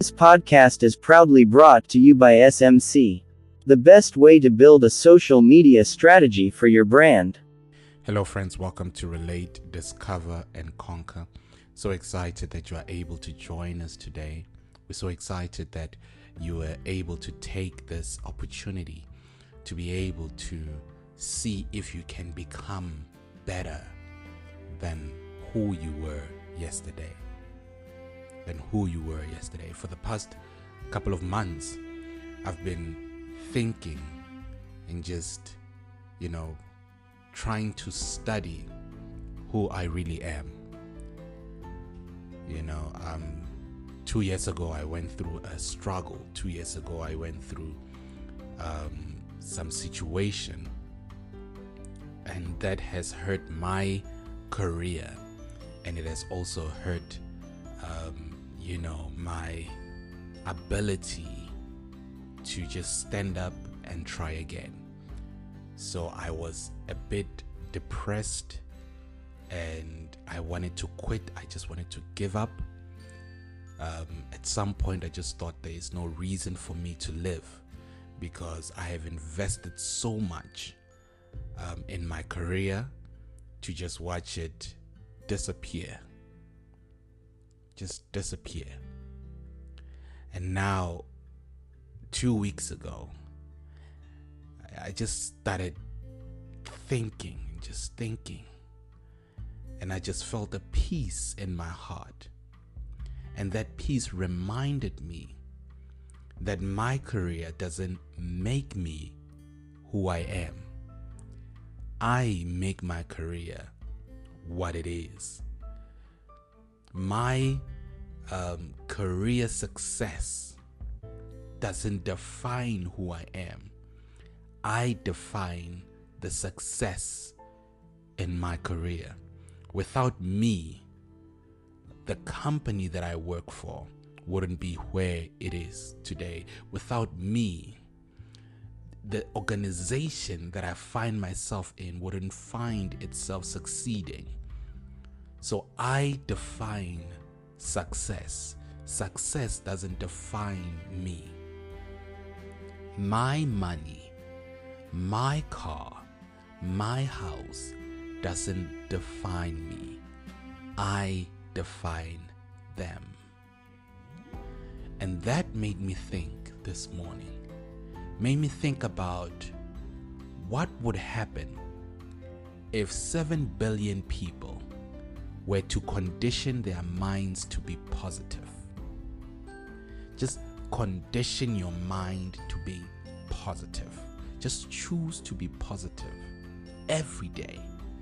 This podcast is proudly brought to you by SMC, the best way to build a social media strategy for your brand. Hello friends, welcome to Relate, Discover and Conquer. So excited that you are able to join us today. We're so excited that you are able to take this opportunity to be able to see if you can become better than who you were yesterday. For the past couple of months, I've been thinking and just, trying to study who I really am. 2 years ago, I went through a struggle. 2 years ago, I went through some situation, and that has hurt my career, and it has also hurt my ability to just stand up and try again. So I was a bit depressed and I wanted to quit. I just wanted to give up. At some point I just thought there is no reason for me to live because I have invested so much in my career to just watch it disappear. Just disappear. And now, 2 weeks ago, I just started thinking, and I just felt a peace in my heart. And that peace reminded me that my career doesn't make me who I am. I make my career what it is. My career success doesn't define who I am. I define the success in my career. Without me, the company that I work for wouldn't be where it is today. Without me, the organization that I find myself in wouldn't find itself succeeding. So I define success. Success doesn't define me. My money, my car, my house doesn't define me. I define them. And that made me think this morning. Made me think about what would happen if 7 billion people were to condition their minds to be positive. Just condition your mind to be positive. Just choose to be positive every day.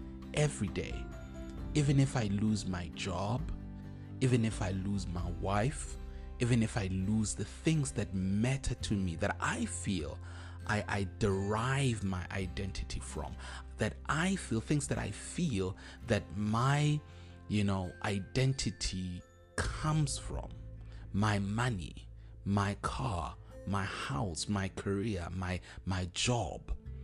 Even if I lose my job, even if I lose my wife, even if I lose the things that matter to me, that I feel I derive my identity from, that I feel, things that I feel that my identity comes from, my money, my car, my house, my career, my job.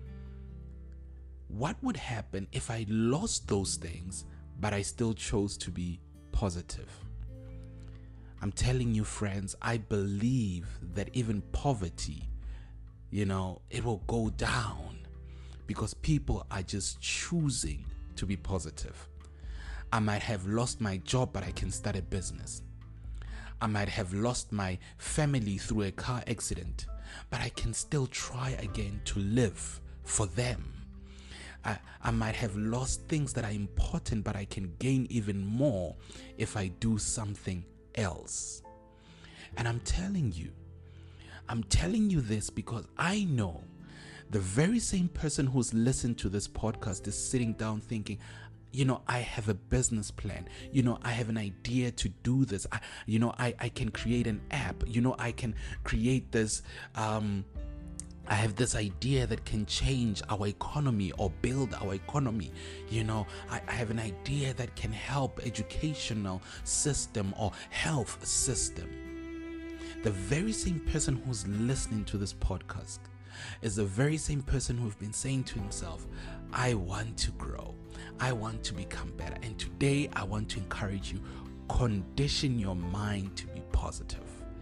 What would happen if I lost those things, but I still chose to be positive? I'm telling you, friends, I believe that even poverty, it will go down because people are just choosing to be positive. I might have lost my job, but I can start a business. I might have lost my family through a car accident, but I can still try again to live for them. I might have lost things that are important, but I can gain even more if I do something else. And I'm telling you this because I know the very same person who's listened to this podcast is sitting down thinking, I have a business plan. I have an idea to do this. I can create an app. I can create this. I have this idea that can change our economy or build our economy. I have an idea that can help educational system or health system. The very same person who's listening to this podcast is the very same person who's been saying to himself, I want to grow. I want to become better. And today I want to encourage you, condition your mind to be positive.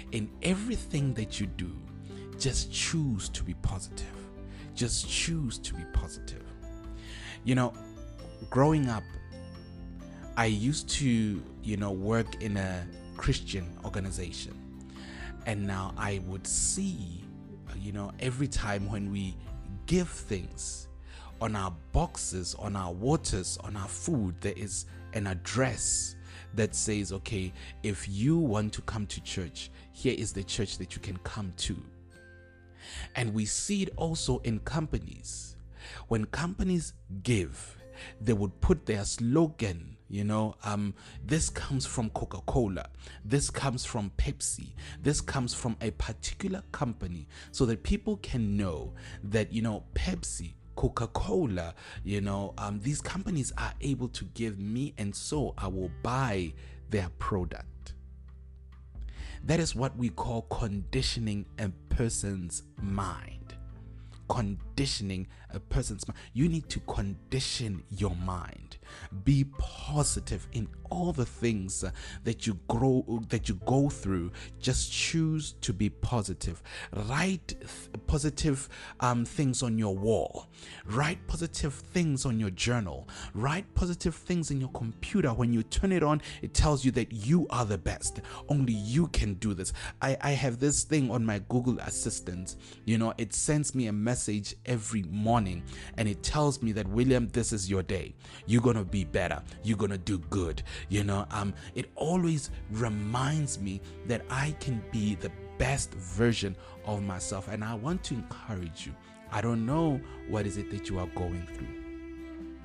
in everything that you do, just choose to be positive. Just choose to be positive. You know, growing up, I used to, work in a Christian organization. And now I would see, every time when we give things on our boxes, on our waters, on our food, there is an address that says, okay, if you want to come to church, here is the church that you can come to. And we see it also in companies. When companies give, they would put their slogan, this comes from Coca-Cola, this comes from Pepsi, this comes from a particular company, so that people can know that, Pepsi, Coca-Cola, these companies are able to give me, and so I will buy their product. That is what we call conditioning a person's mind. Conditioning a person's mind. You need to condition your mind. Be positive in all the things that you go through. Just choose to be positive. Write positive things on your wall. Write positive things on your journal. Write positive things in your computer. When you turn it on, it tells you that you are the best. Only you can do this. I have this thing on my Google Assistant. It sends me a message every morning, and it tells me that, William, this is your day. You're gonna be better. You're gonna do good. It always reminds me that I can be the best version of myself. And I want to encourage you. I don't know what is it that you are going through.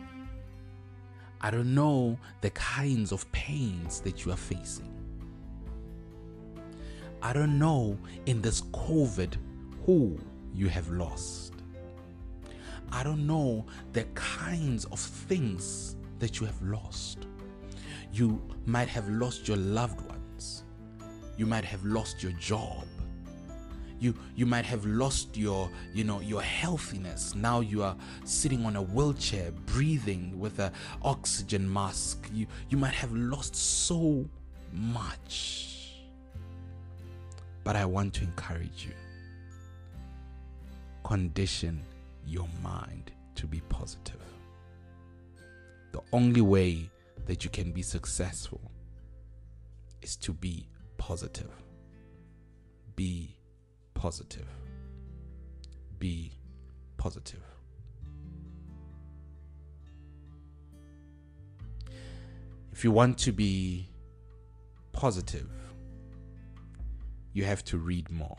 I don't know the kinds of pains that you are facing. I don't know in this COVID who you have lost. I don't know the kinds of things that you have lost. You might have lost your loved ones. You might have lost your job. You might have lost your healthiness. Now you are sitting on a wheelchair, breathing with an oxygen mask. You might have lost so much. But I want to encourage you. Condition your mind to be positive. The only way that you can be successful is to be positive. Be positive. Be positive. If you want to be positive, you have to read more.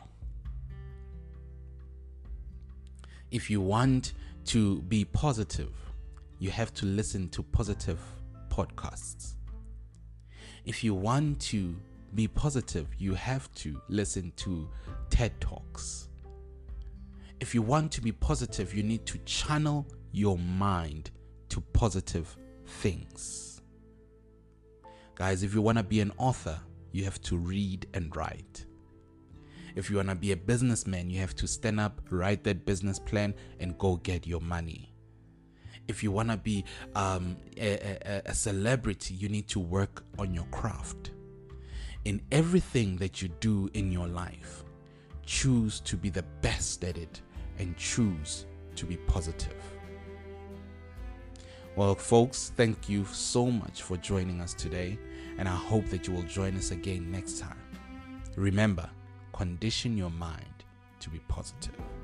If you want to be positive, you have to listen to positive podcasts. If you want to be positive, you have to listen to TED Talks. If you want to be positive, you need to channel your mind to positive things. Guys, if you want to be an author, you have to read and write. If you want to be a businessman, you have to stand up, write that business plan, and go get your money. If you want to be a celebrity, you need to work on your craft. In everything that you do in your life, choose to be the best at it and choose to be positive. Well, folks, thank you so much for joining us today, and I hope that you will join us again next time. Remember, condition your mind to be positive.